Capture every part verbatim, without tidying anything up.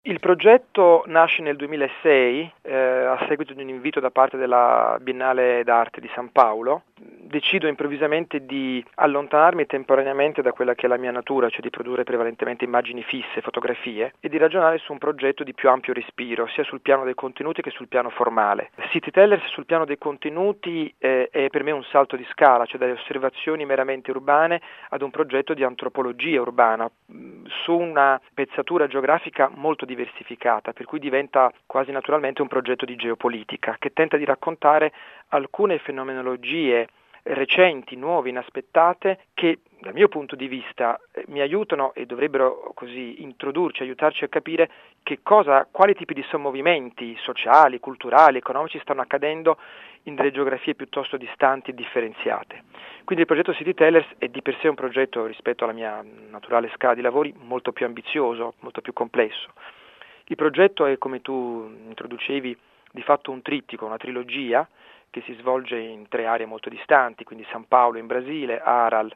Il progetto nasce nel duemilasei eh, a seguito di un invito da parte della Biennale d'Arte di San Paolo. Decido improvvisamente di allontanarmi temporaneamente da quella che è la mia natura, cioè di produrre prevalentemente immagini fisse, fotografie, e di ragionare su un progetto di più ampio respiro, sia sul piano dei contenuti che sul piano formale. City Tellers sul piano dei contenuti eh, è per me un salto di scala, cioè dalle osservazioni meramente urbane ad un progetto di antropologia urbana, su una pezzatura geografica molto diversificata, per cui diventa quasi naturalmente un progetto di geopolitica, che tenta di raccontare alcune fenomenologie recenti, nuove, inaspettate, che dal mio punto di vista eh, mi aiutano e dovrebbero così introdurci, aiutarci a capire che cosa, quali tipi di sommovimenti sociali, culturali, economici stanno accadendo in delle geografie piuttosto distanti e differenziate. Quindi il progetto City Tellers è di per sé un progetto, rispetto alla mia naturale scala di lavori, molto più ambizioso, molto più complesso. Il progetto è, come tu introducevi, di fatto un trittico, una trilogia che si svolge in tre aree molto distanti, quindi San Paolo in Brasile, Aral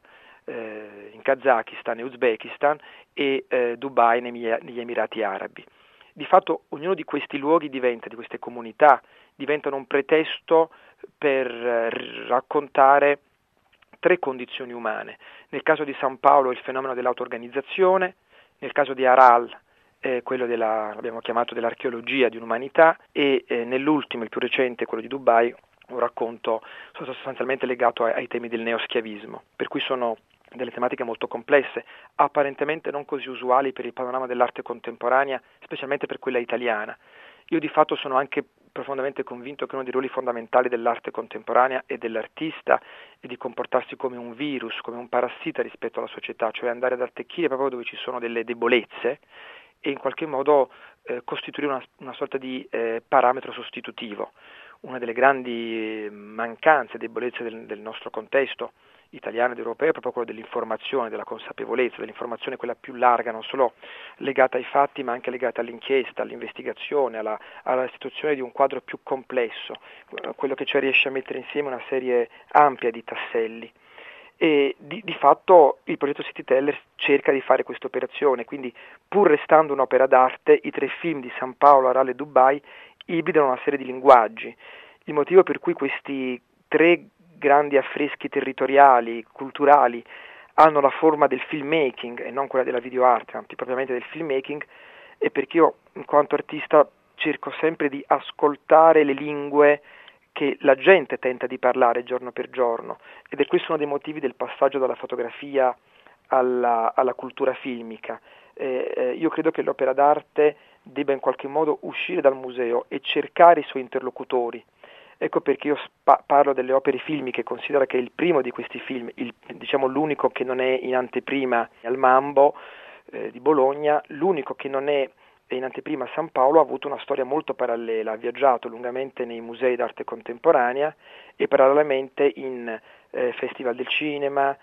eh, in Kazakistan e Uzbekistan e eh, Dubai negli Emirati Arabi. Di fatto ognuno di questi luoghi diventa, di queste comunità, diventano un pretesto per eh, raccontare tre condizioni umane. Nel caso di San Paolo il fenomeno dell'auto-organizzazione, nel caso di Aral eh, quello della, l'abbiamo chiamato dell'archeologia di un'umanità e eh, nell'ultimo, il più recente, quello di Dubai, un racconto sostanzialmente legato ai, ai temi del neoschiavismo, per cui sono delle tematiche molto complesse, apparentemente non così usuali per il panorama dell'arte contemporanea, specialmente per quella italiana. Io di fatto sono anche profondamente convinto che uno dei ruoli fondamentali dell'arte contemporanea e dell'artista è di comportarsi come un virus, come un parassita rispetto alla società, cioè andare ad attecchire proprio dove ci sono delle debolezze e in qualche modo eh, costituire una, una sorta di eh, parametro sostitutivo. Una delle grandi mancanze e debolezze del, del nostro contesto italiano ed europeo è proprio quello dell'informazione, della consapevolezza, dell'informazione quella più larga, non solo legata ai fatti ma anche legata all'inchiesta, all'investigazione, alla, alla istituzione di un quadro più complesso, quello che cioè riesce a mettere insieme una serie ampia di tasselli. E di, di fatto il progetto City Tellers cerca di fare questa operazione, quindi pur restando un'opera d'arte, i tre film di San Paolo, Aral e Dubai ibridano una serie di linguaggi. Il motivo per cui questi tre grandi affreschi territoriali, culturali, hanno la forma del filmmaking e non quella della videoarte, anzi propriamente del filmmaking, è perché io, in quanto artista, cerco sempre di ascoltare le lingue che la gente tenta di parlare giorno per giorno, ed è questo uno dei motivi del passaggio dalla fotografia alla, alla cultura filmica. Eh, eh, io credo che l'opera d'arte debba in qualche modo uscire dal museo e cercare i suoi interlocutori. Ecco perché io spa- parlo delle opere filmiche, considero che il primo di questi film, il, diciamo l'unico che non è in anteprima al Mambo eh, di Bologna, l'unico che non è in anteprima a San Paolo, ha avuto una storia molto parallela, ha viaggiato lungamente nei musei d'arte contemporanea e parallelamente in eh, festival del cinema,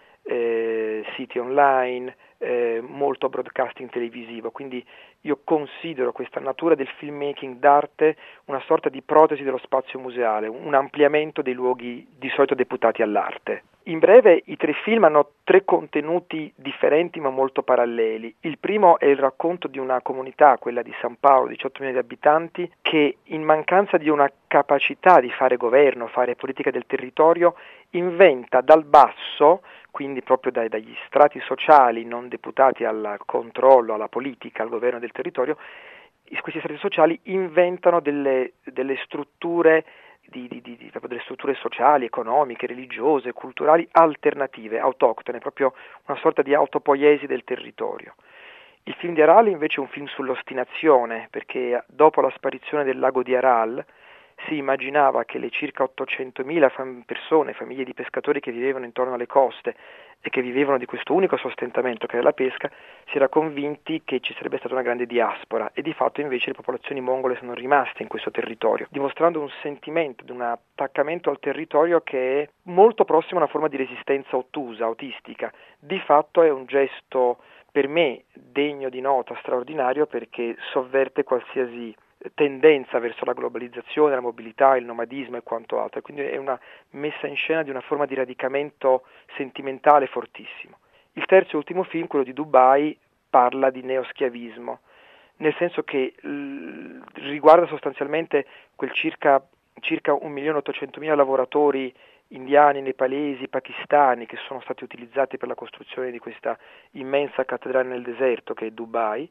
eh, siti online, eh, molto broadcasting televisivo, quindi io considero questa natura del filmmaking d'arte una sorta di protesi dello spazio museale, un ampliamento dei luoghi di solito deputati all'arte. In breve, i tre film hanno tre contenuti differenti ma molto paralleli. Il primo è il racconto di una comunità, quella di San Paolo, diciotto milioni di abitanti, che in mancanza di una capacità di fare governo, fare politica del territorio, inventa dal basso, quindi proprio dai, dagli strati sociali non deputati al controllo, alla politica, al governo del territorio, questi strati sociali inventano delle, delle strutture Di, di, di, di, delle strutture sociali, economiche, religiose, culturali alternative, autoctone, proprio una sorta di autopoiesi del territorio. Il film di Aral invece è un film sull'ostinazione, perché dopo la sparizione del lago di Aral si immaginava che le circa ottocentomila fam- persone, famiglie di pescatori che vivevano intorno alle coste e che vivevano di questo unico sostentamento che era la pesca, si era convinti che ci sarebbe stata una grande diaspora, e di fatto invece le popolazioni mongole sono rimaste in questo territorio, dimostrando un sentimento, un attaccamento al territorio che è molto prossimo a una forma di resistenza ottusa, autistica. Di fatto è un gesto per me degno di nota, straordinario, perché sovverte qualsiasi tendenza verso la globalizzazione, la mobilità, il nomadismo e quanto altro, quindi è una messa in scena di una forma di radicamento sentimentale fortissimo. Il terzo e ultimo film, quello di Dubai, parla di neoschiavismo. nel senso che l- riguarda sostanzialmente quel circa, circa un milione ottocentomila lavoratori indiani, nepalesi, pakistani che sono stati utilizzati per la costruzione di questa immensa cattedrale nel deserto che è Dubai.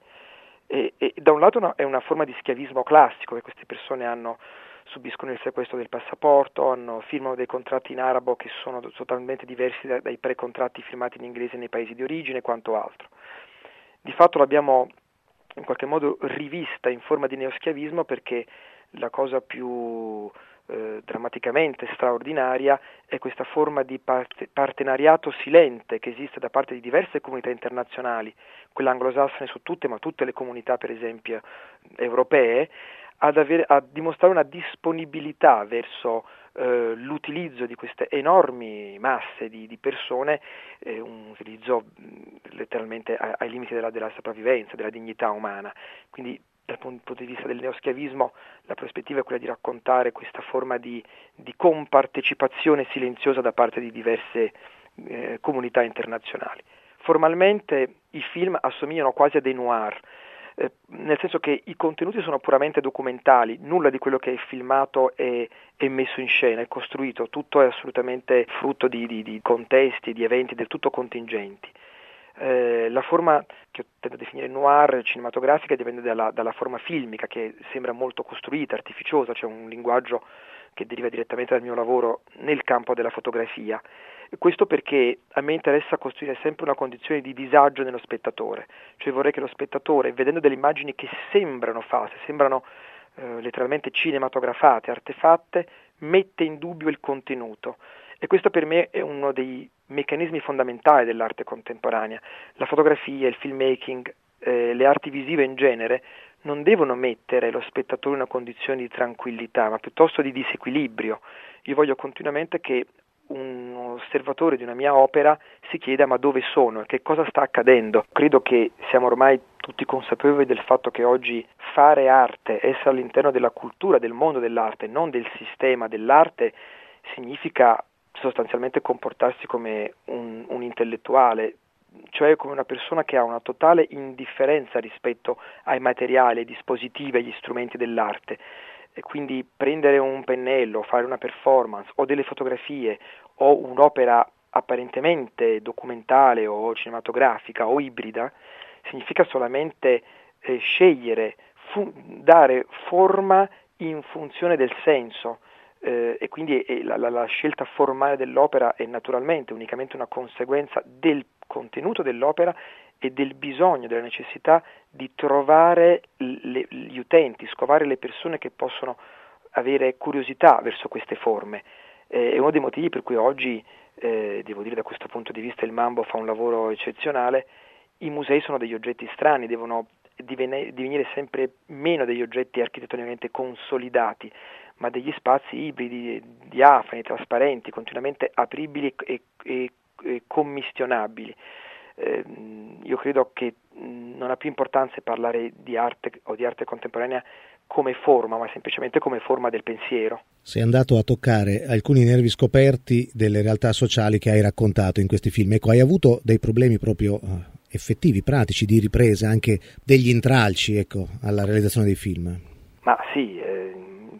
E, e da un lato no, è una forma di schiavismo classico, che queste persone hanno, subiscono il sequestro del passaporto, hanno, firmano dei contratti in arabo che sono totalmente diversi da, dai pre-contratti firmati in inglese nei paesi di origine e quanto altro. Di fatto l'abbiamo in qualche modo rivista in forma di neoschiavismo, perché la cosa più eh, drammaticamente straordinaria è questa forma di parte, partenariato silente che esiste da parte di diverse comunità internazionali, quelle anglosassone su tutte, ma tutte le comunità per esempio europee, ad avere, a dimostrare una disponibilità verso eh, l'utilizzo di queste enormi masse di, di persone, eh, un utilizzo mh, letteralmente ai, ai limiti della, della sopravvivenza, della dignità umana. Quindi dal punto di vista del neoschiavismo la prospettiva è quella di raccontare questa forma di, di compartecipazione silenziosa da parte di diverse eh, comunità internazionali. Formalmente i film assomigliano quasi a dei noir, eh, nel senso che i contenuti sono puramente documentali, nulla di quello che è filmato è, è messo in scena, è costruito, tutto è assolutamente frutto di, di, di contesti, di eventi del tutto contingenti. Eh, la forma che tendo a definire noir cinematografica dipende dalla, dalla forma filmica, che sembra molto costruita, artificiosa, c'è un linguaggio che deriva direttamente dal mio lavoro nel campo della fotografia. Questo perché a me interessa costruire sempre una condizione di disagio nello spettatore, cioè vorrei che lo spettatore, vedendo delle immagini che sembrano false, sembrano eh, letteralmente cinematografate, artefatte, mette in dubbio il contenuto. E questo per me è uno dei meccanismi fondamentali dell'arte contemporanea. La fotografia, il filmmaking, eh, le arti visive in genere non devono mettere lo spettatore in una condizione di tranquillità, ma piuttosto di disequilibrio. Io voglio continuamente che un osservatore di una mia opera si chieda ma dove sono e che cosa sta accadendo. Credo che siamo ormai tutti consapevoli del fatto che oggi fare arte, essere all'interno della cultura, del mondo dell'arte, non del sistema dell'arte, significa sostanzialmente comportarsi come un, un intellettuale, cioè come una persona che ha una totale indifferenza rispetto ai materiali, ai dispositivi, agli strumenti dell'arte. E quindi prendere un pennello, fare una performance o delle fotografie o un'opera apparentemente documentale o cinematografica o ibrida significa solamente eh, scegliere, fu- dare forma in funzione del senso. Eh, e quindi eh, la, la, la scelta formale dell'opera è naturalmente unicamente una conseguenza del contenuto dell'opera e del bisogno, della necessità di trovare le, gli utenti, scovare le persone che possono avere curiosità verso queste forme. Eh, è uno dei motivi per cui oggi, eh, devo dire da questo punto di vista il Mambo fa un lavoro eccezionale, i musei sono degli oggetti strani, devono divene, divenire sempre meno degli oggetti architettonicamente consolidati, ma degli spazi ibridi, diafani, trasparenti, continuamente apribili e, e, e commissionabili. Eh, io credo che non ha più importanza parlare di arte o di arte contemporanea come forma, ma semplicemente come forma del pensiero. Sei andato a toccare alcuni nervi scoperti delle realtà sociali che hai raccontato in questi film. Ecco, hai avuto dei problemi proprio uh, effettivi, pratici, di ripresa, anche degli intralci, ecco, alla realizzazione dei film? Ma sì, eh,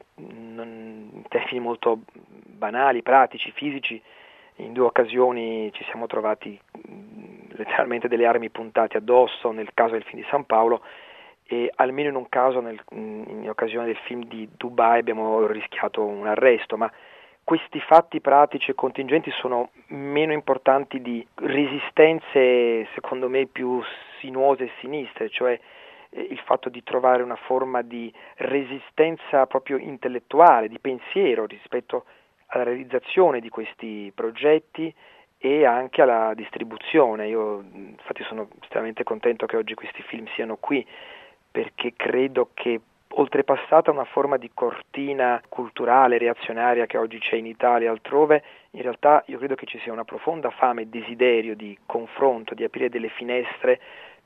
non, in termini molto banali, pratici, fisici, in due occasioni ci siamo trovati mh, letteralmente delle armi puntate addosso, nel caso del film di San Paolo, e almeno in un caso, nel, in occasione del film di Dubai, abbiamo rischiato un arresto, ma questi fatti pratici e contingenti sono meno importanti di resistenze, secondo me, più sinuose e sinistre, cioè eh, il fatto di trovare una forma di resistenza proprio intellettuale, di pensiero rispetto alla realizzazione di questi progetti e anche alla distribuzione. Io infatti sono estremamente contento che oggi questi film siano qui, perché credo che oltrepassata una forma di cortina culturale, reazionaria che oggi c'è in Italia e altrove, in realtà io credo che ci sia una profonda fame e desiderio di confronto, di aprire delle finestre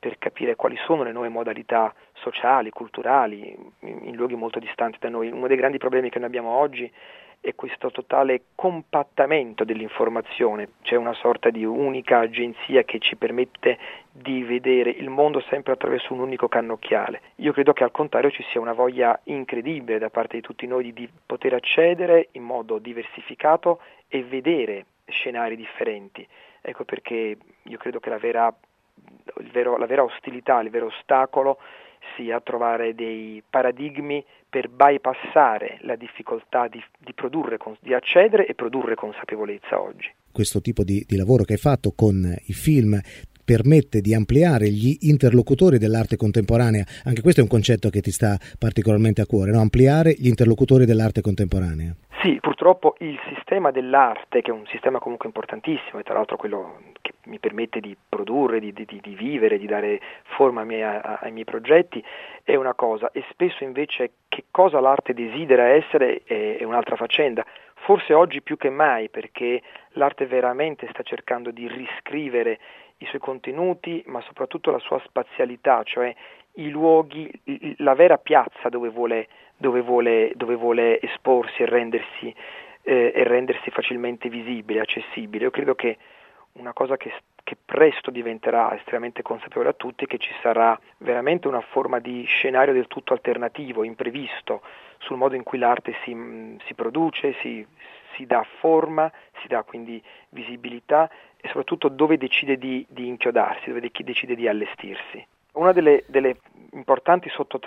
per capire quali sono le nuove modalità sociali, culturali, in, in luoghi molto distanti da noi. Uno dei grandi problemi che noi abbiamo oggi è questo totale compattamento dell'informazione. C'è una sorta di unica agenzia che ci permette di vedere il mondo sempre attraverso un unico cannocchiale. Io credo che al contrario ci sia una voglia incredibile da parte di tutti noi di, di poter accedere in modo diversificato e vedere scenari differenti. Ecco perché io credo che la vera, il vero, la vera ostilità, il vero ostacolo sia trovare dei paradigmi per bypassare la difficoltà di, di produrre, di accedere e produrre consapevolezza oggi. Questo tipo di, di lavoro che hai fatto con i film permette di ampliare gli interlocutori dell'arte contemporanea. Anche questo è un concetto che ti sta particolarmente a cuore, no? Ampliare gli interlocutori dell'arte contemporanea. Sì, purtroppo il sistema dell'arte, che è un sistema comunque importantissimo e tra l'altro quello che mi permette di produrre, di, di, di vivere, di dare forma ai miei, ai miei progetti, è una cosa, e spesso invece che cosa l'arte desidera essere è, è un'altra faccenda. Forse oggi più che mai, perché l'arte veramente sta cercando di riscrivere i suoi contenuti, ma soprattutto la sua spazialità, cioè i luoghi, la vera piazza dove vuole, dove vuole, dove vuole esporsi e rendersi, eh, e rendersi facilmente visibile, accessibile. Io credo che una cosa che, che presto diventerà estremamente consapevole a tutti è che ci sarà veramente una forma di scenario del tutto alternativo, imprevisto, sul modo in cui l'arte si, si produce, si, si dà forma, si dà quindi visibilità e soprattutto dove decide di, di inchiodarsi, dove decide di allestirsi. Una delle, delle importanti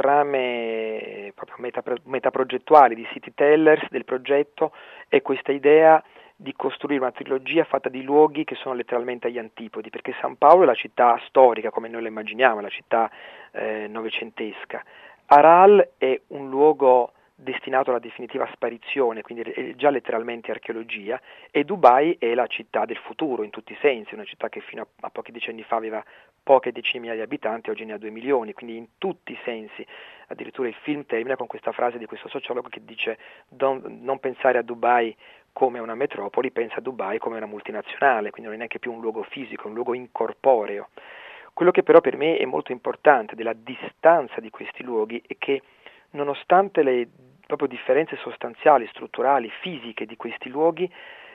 sottotrame proprio meta, metaprogettuali di City Tellers del progetto è questa idea di costruire una trilogia fatta di luoghi che sono letteralmente agli antipodi, perché San Paolo è la città storica come noi la immaginiamo, la città eh, novecentesca. Aral è un luogo destinato alla definitiva sparizione, quindi è già letteralmente archeologia, e Dubai è la città del futuro in tutti i sensi, una città che fino a, a pochi decenni fa aveva poche decine di migliaia di abitanti, oggi ne ha due milioni, quindi in tutti i sensi. Addirittura il film termina con questa frase di questo sociologo che dice Don, non pensare a Dubai come una metropoli, pensa a Dubai come una multinazionale, quindi non è neanche più un luogo fisico, è un luogo incorporeo. Quello che però per me è molto importante della distanza di questi luoghi è che nonostante le proprio differenze sostanziali, strutturali, fisiche di questi luoghi,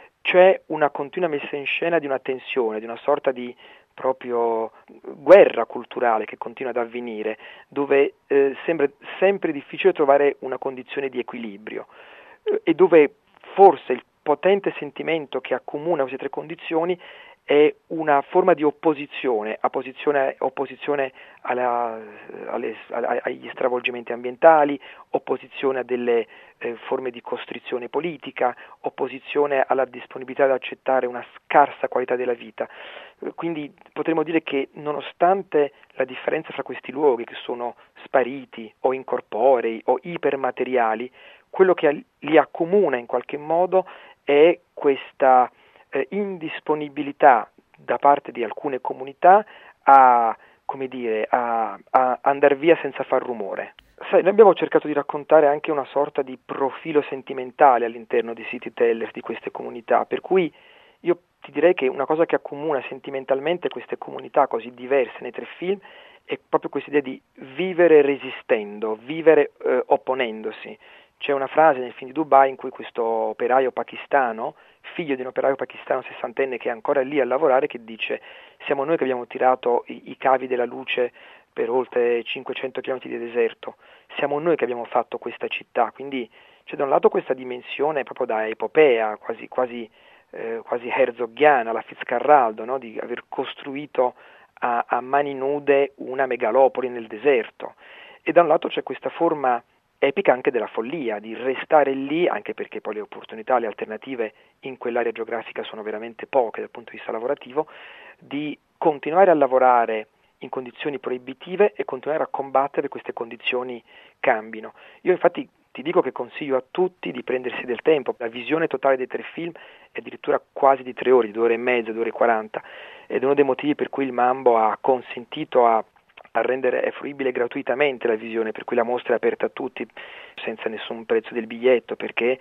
c'è una continua messa in scena di una tensione, di una sorta di proprio guerra culturale che continua ad avvenire, dove eh, sembra sempre difficile trovare una condizione di equilibrio eh, e dove forse il potente sentimento che accomuna queste tre condizioni è una forma di opposizione, opposizione, opposizione alla, alle, agli stravolgimenti ambientali, opposizione a delle eh, forme di costrizione politica, opposizione alla disponibilità ad accettare una scarsa qualità della vita. Quindi potremmo dire che nonostante la differenza fra questi luoghi che sono spariti o incorporei o ipermateriali, quello che li accomuna in qualche modo è questa eh, indisponibilità da parte di alcune comunità a, come dire, a, a andare via senza far rumore. Sai, noi abbiamo cercato di raccontare anche una sorta di profilo sentimentale all'interno di City Tellers, di queste comunità, per cui io ti direi che una cosa che accomuna sentimentalmente queste comunità così diverse nei tre film è proprio questa idea di vivere resistendo, vivere eh, opponendosi. C'è una frase nel film di Dubai in cui questo operaio pakistano, figlio di un operaio pakistano sessantenne che è ancora lì a lavorare, che dice: siamo noi che abbiamo tirato i, i cavi della luce per oltre cinquecento chilometri di deserto, siamo noi che abbiamo fatto questa città. Quindi c'è da un lato questa dimensione proprio da epopea, quasi, quasi, eh, quasi herzoghiana, la Fitzcarraldo, no? Di aver costruito a, a mani nude una megalopoli nel deserto, e da un lato c'è questa forma epica anche della follia, di restare lì, anche perché poi le opportunità, le alternative in quell'area geografica sono veramente poche dal punto di vista lavorativo, di continuare a lavorare in condizioni proibitive e continuare a combattere queste condizioni cambino. Io infatti ti dico che consiglio a tutti di prendersi del tempo. La visione totale dei tre film è addirittura quasi di tre ore, di due ore e mezza, due ore e quaranta, ed è uno dei motivi per cui il Mambo ha consentito a a rendere fruibile gratuitamente la visione, per cui la mostra è aperta a tutti senza nessun prezzo del biglietto, perché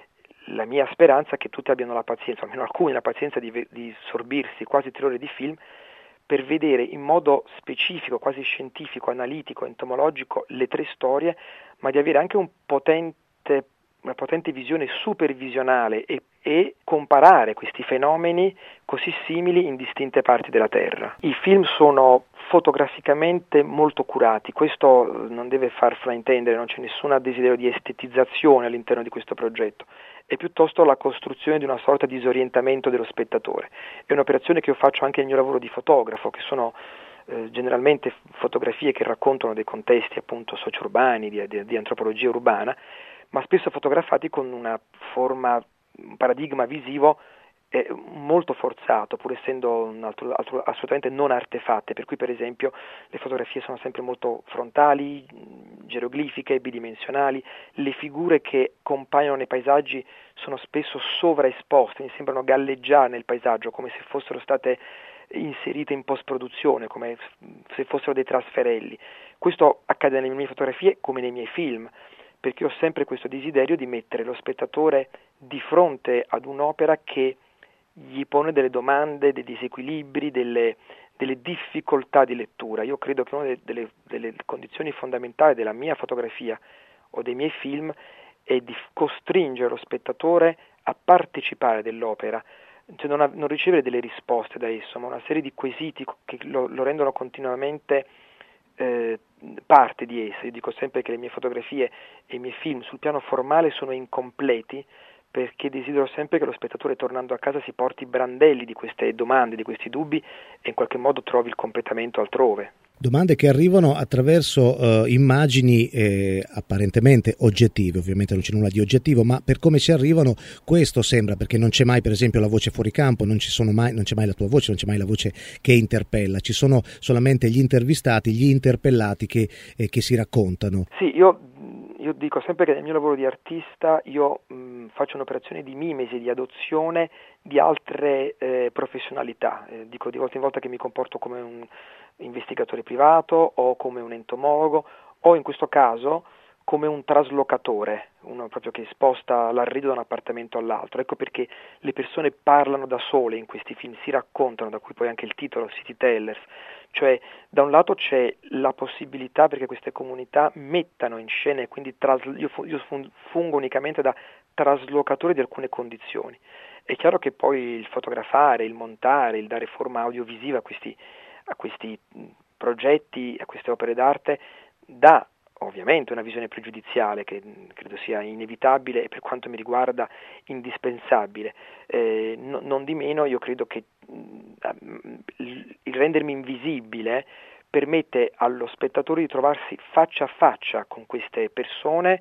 la mia speranza è che tutti abbiano la pazienza, almeno alcuni la pazienza di, di sorbirsi quasi tre ore di film per vedere in modo specifico, quasi scientifico, analitico, entomologico le tre storie, ma di avere anche un potente, una potente visione supervisionale e, e comparare questi fenomeni così simili in distinte parti della Terra. I film sono fotograficamente molto curati, questo non deve far fraintendere, non c'è nessun desiderio di estetizzazione all'interno di questo progetto, è piuttosto la costruzione di una sorta di disorientamento dello spettatore. È un'operazione che io faccio anche nel mio lavoro di fotografo, che sono eh, generalmente fotografie che raccontano dei contesti appunto socio-urbani, di, di, di antropologia urbana, ma spesso fotografati con una forma, un paradigma visivo è molto forzato, pur essendo un altro, altro, assolutamente non artefatte, per cui per esempio le fotografie sono sempre molto frontali, geroglifiche, bidimensionali, le figure che compaiono nei paesaggi sono spesso sovraesposte, mi sembrano galleggiare nel paesaggio come se fossero state inserite in post-produzione, come se fossero dei trasferelli. Questo accade nelle mie fotografie come nei miei film, perché ho sempre questo desiderio di mettere lo spettatore di fronte ad un'opera che gli pone delle domande, dei disequilibri, delle, delle difficoltà di lettura. Io credo che una delle, delle, delle condizioni fondamentali della mia fotografia o dei miei film è di costringere lo spettatore a partecipare dell'opera, cioè non, a, non ricevere delle risposte da esso, ma una serie di quesiti che lo, lo rendono continuamente eh, parte di esso. Io dico sempre che le mie fotografie e i miei film sul piano formale sono incompleti, perché desidero sempre che lo spettatore, tornando a casa, si porti i brandelli di queste domande, di questi dubbi, e in qualche modo trovi il completamento altrove. Domande che arrivano attraverso uh, immagini eh, apparentemente oggettive, ovviamente non c'è nulla di oggettivo, ma per come ci arrivano questo sembra, perché non c'è mai per esempio la voce fuori campo, non ci sono mai, non c'è mai la tua voce, non c'è mai la voce che interpella, ci sono solamente gli intervistati, gli interpellati che, eh, che si raccontano. Sì, io, io dico sempre che nel mio lavoro di artista io mh, faccio un'operazione di mimesi, di adozione di altre eh, professionalità, eh, dico di volta in volta che mi comporto come un investigatore privato o come un entomologo o in questo caso come un traslocatore, uno proprio che sposta l'arredo da un appartamento all'altro. Ecco perché le persone parlano da sole in questi film, si raccontano, da cui poi anche il titolo City Tellers, cioè da un lato c'è la possibilità perché queste comunità mettano in scena e quindi trasl- io, fu- io fungo unicamente da traslocatore di alcune condizioni. È chiaro che poi il fotografare, il montare, il dare forma audiovisiva a questi a questi progetti, a queste opere d'arte, dà ovviamente una visione pregiudiziale che credo sia inevitabile e per quanto mi riguarda indispensabile. Eh, no, non di meno io credo che mh, il rendermi invisibile permette allo spettatore di trovarsi faccia a faccia con queste persone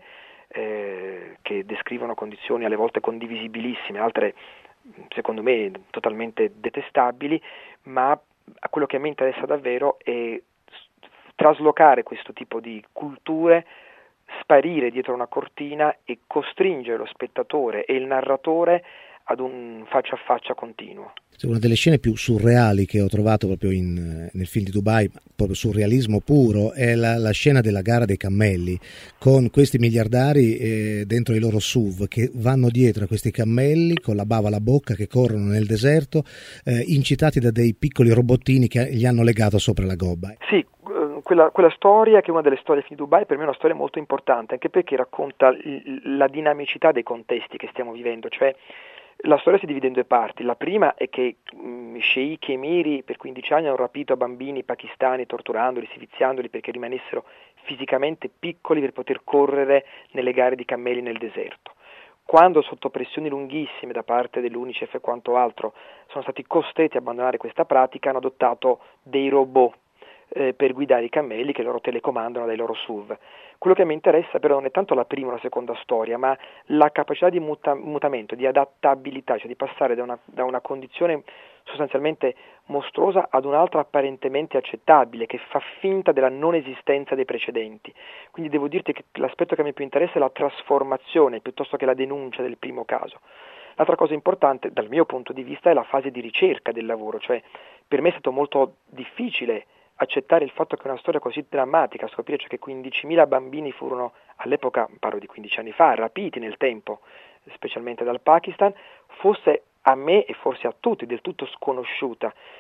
eh, che descrivono condizioni alle volte condivisibilissime, altre secondo me totalmente detestabili, ma a quello che a me interessa davvero è traslocare questo tipo di culture, sparire dietro una cortina e costringere lo spettatore e il narratore ad un faccia a faccia continuo. Una delle scene più surreali che ho trovato proprio in, nel film di Dubai, proprio surrealismo puro, è la, la scena della gara dei cammelli, con questi miliardari eh, dentro i loro S U V che vanno dietro a questi cammelli con la bava alla bocca, che corrono nel deserto, eh, incitati da dei piccoli robottini che gli hanno legato sopra la gobba. Sì, quella, quella storia, che è una delle storie di Dubai, per me è una storia molto importante, anche perché racconta l- la dinamicità dei contesti che stiamo vivendo, cioè la storia si divide in due parti. La prima è che mh, sceicchi emiri per quindici anni hanno rapito bambini pakistani torturandoli, seviziandoli perché rimanessero fisicamente piccoli per poter correre nelle gare di cammelli nel deserto. Quando sotto pressioni lunghissime da parte dell'UNICEF e quanto altro sono stati costretti a abbandonare questa pratica, hanno adottato dei robot eh, per guidare i cammelli che loro telecomandano dai loro S U V. Quello che mi interessa però non è tanto la prima o la seconda storia, ma la capacità di muta- mutamento, di adattabilità, cioè di passare da una, da una condizione sostanzialmente mostruosa ad un'altra apparentemente accettabile, che fa finta della non esistenza dei precedenti. Quindi devo dirti che l'aspetto che a me più interessa è la trasformazione piuttosto che la denuncia del primo caso. L'altra cosa importante dal mio punto di vista è la fase di ricerca del lavoro, cioè per me è stato molto difficile accettare il fatto che una storia così drammatica, scoprire cioè che quindicimila bambini furono, all'epoca, parlo di quindici anni fa, rapiti nel tempo, specialmente dal Pakistan, fosse a me e forse a tutti del tutto sconosciuta.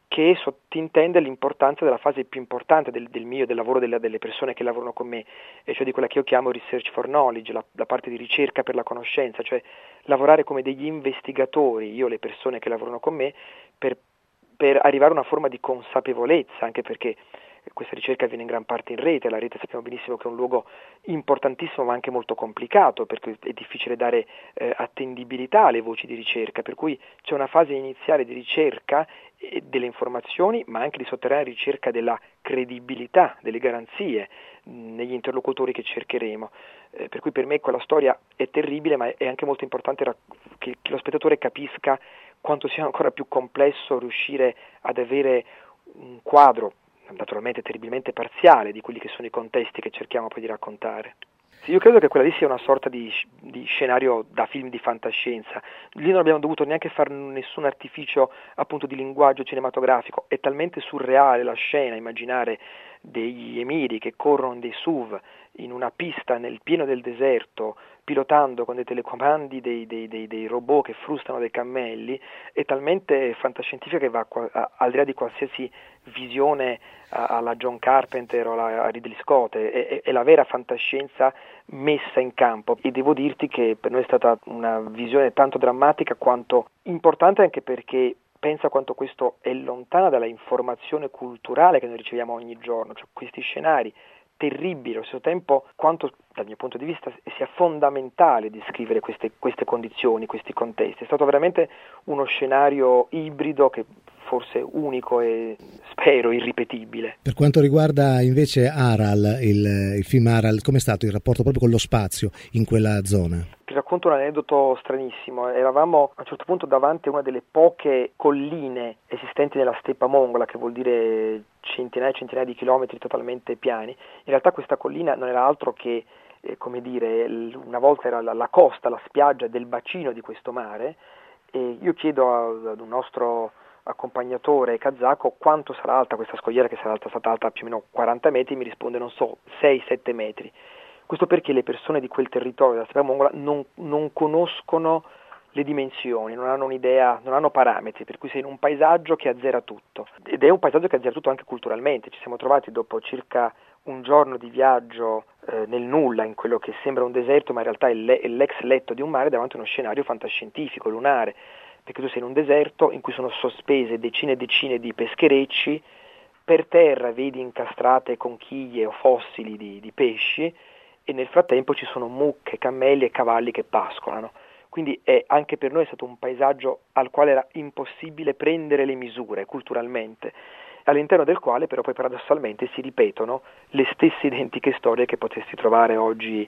che sottintende l'importanza della fase più importante del, del mio, del lavoro delle, delle persone che lavorano con me, e cioè di quella che io chiamo research for knowledge, la, la parte di ricerca per la conoscenza, cioè lavorare come degli investigatori, io le persone che lavorano con me, per, per arrivare a una forma di consapevolezza, anche perché questa ricerca avviene in gran parte in rete, la rete sappiamo benissimo che è un luogo importantissimo ma anche molto complicato, perché è difficile dare eh, attendibilità alle voci di ricerca, per cui c'è una fase iniziale di ricerca eh, delle informazioni, ma anche di sotterranea ricerca della credibilità, delle garanzie mh, negli interlocutori che cercheremo, eh, per cui per me quella storia è terribile, ma è anche molto importante rac- che, che lo spettatore capisca quanto sia ancora più complesso riuscire ad avere un quadro naturalmente terribilmente parziale di quelli che sono i contesti che cerchiamo poi di raccontare. Sì, io credo che quella lì sia una sorta di, di scenario da film di fantascienza. Lì non abbiamo dovuto neanche fare nessun artificio appunto di linguaggio cinematografico, è talmente surreale la scena, immaginare degli emiri che corrono dei S U V in una pista nel pieno del deserto, pilotando con dei telecomandi dei, dei, dei, dei robot che frustano dei cammelli, è talmente fantascientifica che va a, al di là di qualsiasi visione alla John Carpenter o alla Ridley Scott, è, è, è la vera fantascienza messa in campo, e devo dirti che per noi è stata una visione tanto drammatica quanto importante, anche perché pensa quanto questo è lontana dalla informazione culturale che noi riceviamo ogni giorno, cioè questi scenari terribili, allo stesso tempo quanto dal mio punto di vista sia fondamentale descrivere queste, queste condizioni, questi contesti. È stato veramente uno scenario ibrido che forse unico e spero irripetibile. Per quanto riguarda invece Aral, il, il film Aral, com'è stato il rapporto proprio con lo spazio in quella zona? Ti racconto un aneddoto stranissimo. Eravamo a un certo punto davanti a una delle poche colline esistenti nella steppa mongola, che vuol dire centinaia e centinaia di chilometri totalmente piani. In realtà questa collina non era altro che, eh, come dire, una volta era la, la costa, la spiaggia del bacino di questo mare, e io chiedo a, ad un nostro accompagnatore kazako quanto sarà alta questa scogliera, che sarà alta, stata alta più o meno quaranta metri, mi risponde non so, sei sette metri. Questo perché le persone di quel territorio della steppa mongola non, non conoscono le dimensioni, non hanno un'idea, non hanno parametri, per cui sei in un paesaggio che azzera tutto, ed è un paesaggio che azzera tutto anche culturalmente. Ci siamo trovati dopo circa un giorno di viaggio eh, nel nulla, in quello che sembra un deserto ma in realtà è, le, è l'ex letto di un mare, davanti a uno scenario fantascientifico, lunare, perché tu sei in un deserto in cui sono sospese decine e decine di pescherecci, per terra vedi incastrate conchiglie o fossili di, di pesci, e nel frattempo ci sono mucche, cammelli e cavalli che pascolano. Quindi è, anche per noi è stato un paesaggio al quale era impossibile prendere le misure culturalmente, all'interno del quale però poi paradossalmente si ripetono le stesse identiche storie che potresti trovare oggi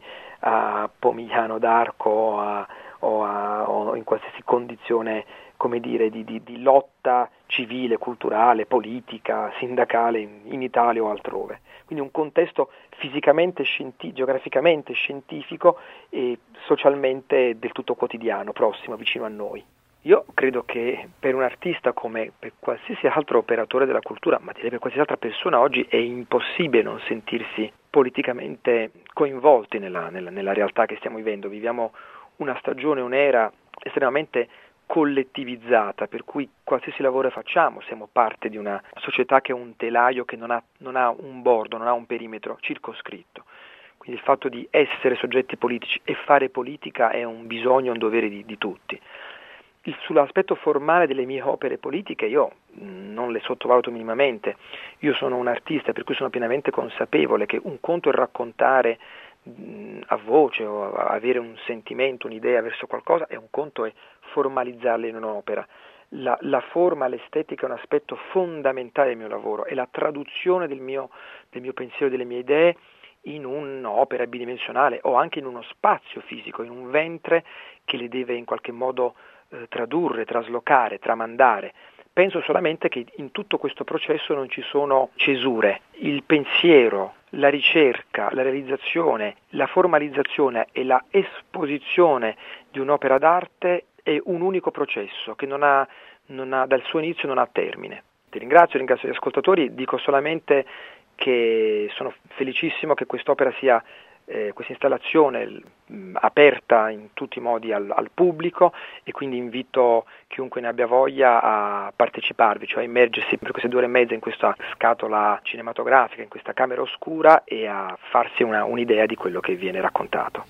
a Pomigliano d'Arco o, a, o, a, o in qualsiasi condizione, come dire, di, di, di lotta civile, culturale, politica, sindacale in, in Italia o altrove. Quindi un contesto fisicamente, scienti- geograficamente scientifico e socialmente del tutto quotidiano, prossimo, vicino a noi. Io credo che per un artista come per qualsiasi altro operatore della cultura, ma direi per qualsiasi altra persona oggi, è impossibile non sentirsi politicamente coinvolti nella, nella, nella realtà che stiamo vivendo. Viviamo una stagione, un'era estremamente collettivizzata, per cui qualsiasi lavoro facciamo siamo parte di una società che è un telaio che non ha, non ha un bordo, non ha un perimetro circoscritto. Quindi il fatto di essere soggetti politici e fare politica è un bisogno, un dovere di, di tutti. Il, sull'aspetto formale delle mie opere politiche io non le sottovaluto minimamente. Io sono un artista, per cui sono pienamente consapevole che un conto è raccontare a voce o avere un sentimento, un'idea verso qualcosa, e un conto è formalizzarla in un'opera. La, la forma, l'estetica è un aspetto fondamentale del mio lavoro, è la traduzione del mio, del mio pensiero, delle mie idee in un'opera bidimensionale o anche in uno spazio fisico, in un ventre che le deve in qualche modo eh, tradurre, traslocare, tramandare. Penso solamente che in tutto questo processo non ci sono cesure. Il pensiero, la ricerca, la realizzazione, la formalizzazione e la esposizione di un'opera d'arte è un unico processo che non ha, non ha, dal suo inizio non ha termine. Ti ringrazio, ringrazio gli ascoltatori, dico solamente che sono felicissimo che quest'opera sia eh, questa installazione mh, aperta in tutti i modi al, al pubblico, e quindi invito chiunque ne abbia voglia a parteciparvi, cioè a immergersi per queste due ore e mezza in questa scatola cinematografica, in questa camera oscura, e a farsi una, un'idea di quello che viene raccontato.